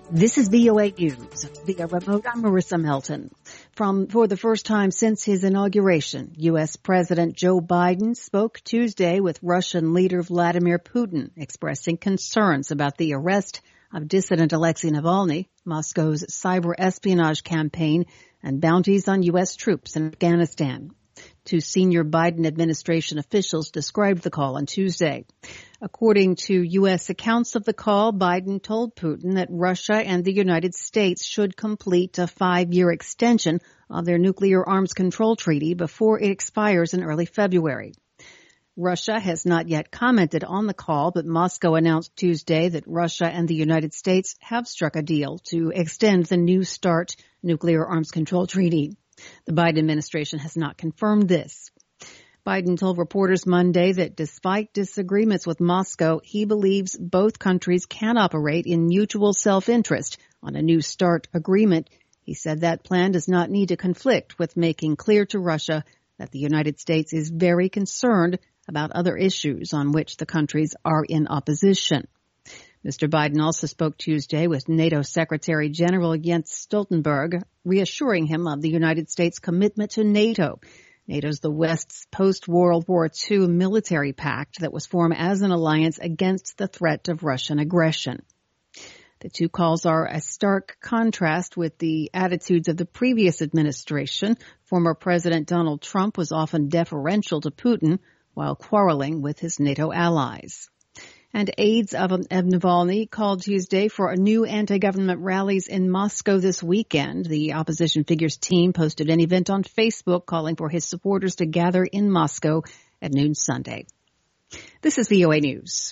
This is VOA News. Via remote, I'm Marissa Melton. For the first time since his inauguration, U.S. President Joe Biden spoke Tuesday with Russian leader Vladimir Putin, expressing concerns about the arrest of dissident Alexei Navalny, Moscow's cyber espionage campaign, and bounties on U.S. troops in Afghanistan. Two senior Biden administration officials described the call on Tuesday. According to U.S. accounts of the call, Biden told Putin that Russia and the United States should complete a 5-year extension of their nuclear arms control treaty before it expires in early February. Russia has not yet commented on the call, but Moscow announced Tuesday that Russia and the United States have struck a deal to extend the New START nuclear arms control treaty. The Biden administration has not confirmed this. Biden told reporters Monday that despite disagreements with Moscow, he believes both countries can operate in mutual self-interest on a New START agreement. He said that plan does not need to conflict with making clear to Russia that the United States is very concerned about other issues on which the countries are in opposition. Mr. Biden also spoke Tuesday with NATO Secretary General Jens Stoltenberg, reassuring him of the United States' commitment to NATO. NATO's the West's post-World War II military pact that was formed as an alliance against the threat of Russian aggression. The two calls are a stark contrast with the attitudes of the previous administration. Former President Donald Trump was often deferential to Putin while quarreling with his NATO allies. And aides of Navalny called Tuesday for new anti-government rallies in Moscow this weekend. The opposition figure's team posted an event on Facebook calling for his supporters to gather in Moscow at noon Sunday. This is VOA News.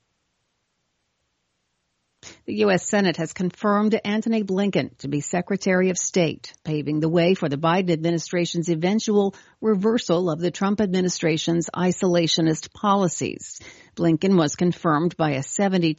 The U.S. Senate has confirmed Antony Blinken to be Secretary of State, paving the way for the Biden administration's eventual reversal of the Trump administration's isolationist policies. Blinken was confirmed by a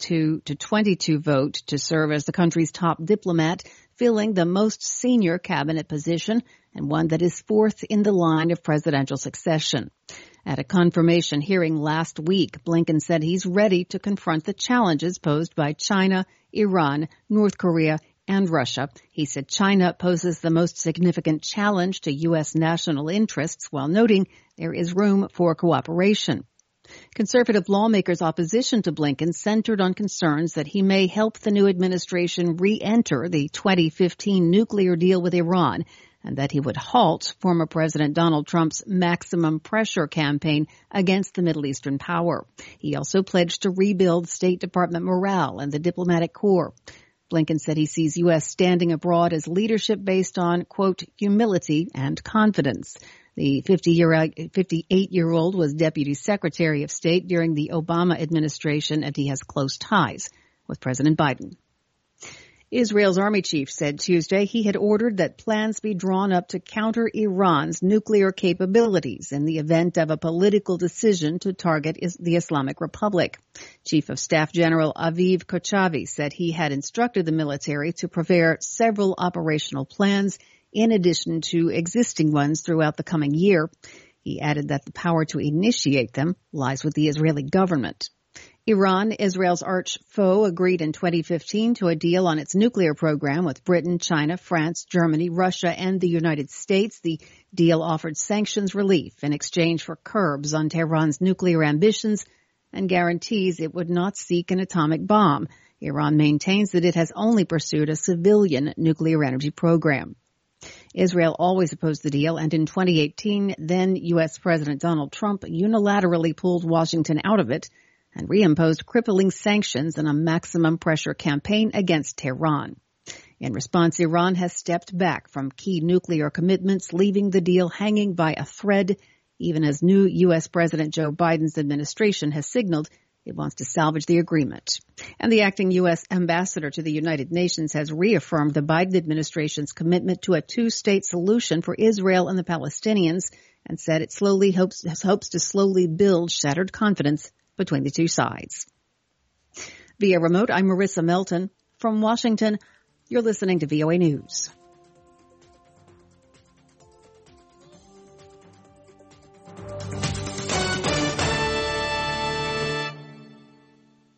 72-22 vote to serve as the country's top diplomat, filling the most senior cabinet position and one that is fourth in the line of presidential succession. At a confirmation hearing last week, Blinken said he's ready to confront the challenges posed by China, Iran, North Korea, and Russia. He said China poses the most significant challenge to U.S. national interests, while noting there is room for cooperation. Conservative lawmakers' opposition to Blinken centered on concerns that he may help the new administration re-enter the 2015 nuclear deal with Iran, and that he would halt former President Donald Trump's maximum pressure campaign against the Middle Eastern power. He also pledged to rebuild State Department morale and the diplomatic corps. Blinken said he sees U.S. standing abroad as leadership based on, quote, humility and confidence. The 58-year-old was Deputy Secretary of State during the Obama administration, and he has close ties with President Biden. Israel's army chief said Tuesday he had ordered that plans be drawn up to counter Iran's nuclear capabilities in the event of a political decision to target the Islamic Republic. Chief of Staff General Aviv Kochavi said he had instructed the military to prepare several operational plans in addition to existing ones throughout the coming year. He added that the power to initiate them lies with the Israeli government. Iran, Israel's arch foe, agreed in 2015 to a deal on its nuclear program with Britain, China, France, Germany, Russia, and the United States. The deal offered sanctions relief in exchange for curbs on Tehran's nuclear ambitions and guarantees it would not seek an atomic bomb. Iran maintains that it has only pursued a civilian nuclear energy program. Israel always opposed the deal, and in 2018, then U.S. President Donald Trump unilaterally pulled Washington out of it and reimposed crippling sanctions and a maximum pressure campaign against Tehran. In response, Iran has stepped back from key nuclear commitments, leaving the deal hanging by a thread, even as new U.S. President Joe Biden's administration has signaled it wants to salvage the agreement. And the acting U.S. ambassador to the United Nations has reaffirmed the Biden administration's commitment to a two-state solution for Israel and the Palestinians, and said it hopes to slowly build shattered confidence between the two sides. Via remote, I'm Marissa Melton. From Washington, you're listening to VOA News.